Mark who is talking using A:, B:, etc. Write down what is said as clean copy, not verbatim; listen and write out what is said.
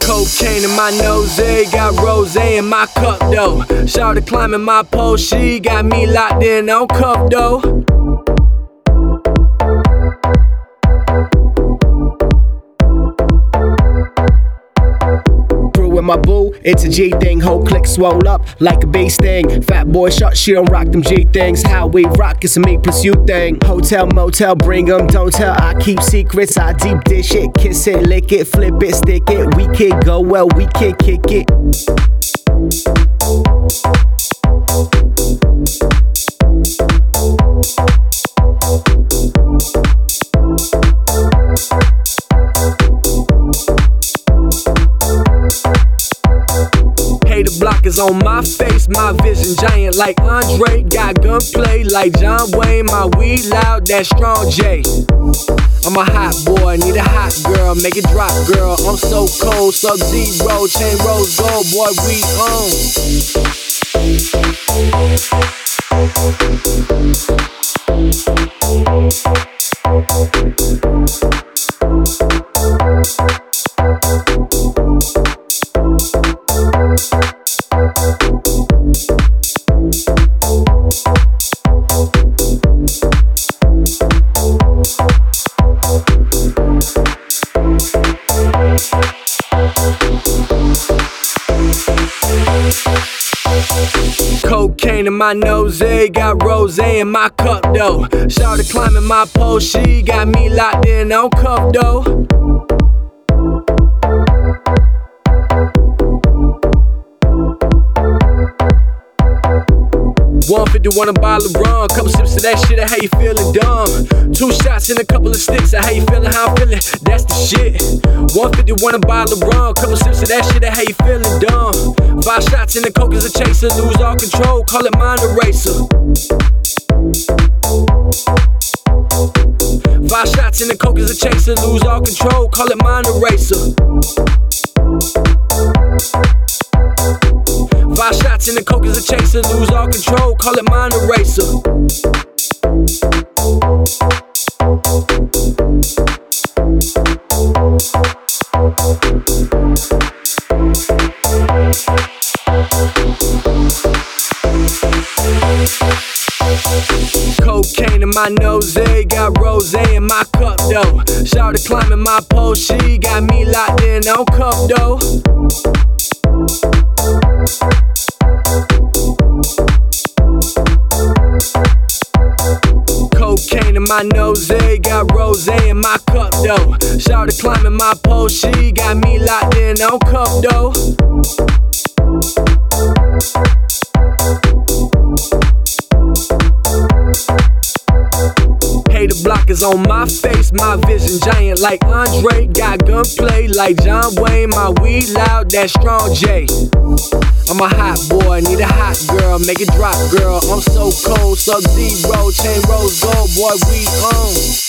A: Cocaine in my nose, got rose in my cup though. Shawty climbing my pole, she got me locked in on cuff though.
B: With my boo, it's a G thing. Whole click swole up like a bee sting. Fat boy shot, she don't rock them G things. How we rock, it's a me plus you thing. Hotel, motel, bring 'em, don't tell. I keep secrets, I deep dish it. Kiss it, lick it, flip it, stick it. We can go well, we can kick it.
A: The block is on my face, my vision giant like Andre. Got gunplay like John Wayne, my weed loud, that strong J. I'm a hot boy, need a hot girl, make it drop girl. I'm so cold, Sub-Zero, chain rose gold, boy we Cocaine in my nose, got rose in my cup though. Shawty climbing my pole, she got me locked in on cuff though. 150 want a bottle of rum, couple sips of that shit, how you feeling dumb? 2 shots and a couple of sticks, how you feeling, how I'm feeling, that's the shit. 150 want a bottle of rum, couple sips of that shit, how you feeling dumb? 5 shots and the coke is a chaser, lose all control, call it mind eraser. 5 shots and the coke is a chaser, lose all control, call it mind eraser. 5 shots and the coke is a chaser, lose all control, call it mind eraser. Cocaine in my nose, got rose in my cup though. Shawty climbing my pole, she got me locked in on cuff though. Cocaine in my nose, got rose in my cup though. Shawty climbing my pole, she got me locked in on cuff though. Hey, the block is on my face, my vision giant like Andre. Got gunplay like John Wayne, my weed loud, that strong J. I'm a hot boy, need a hot girl, make it drop girl. I'm so cold, Sub-Zero, chain rose gold, boy we own.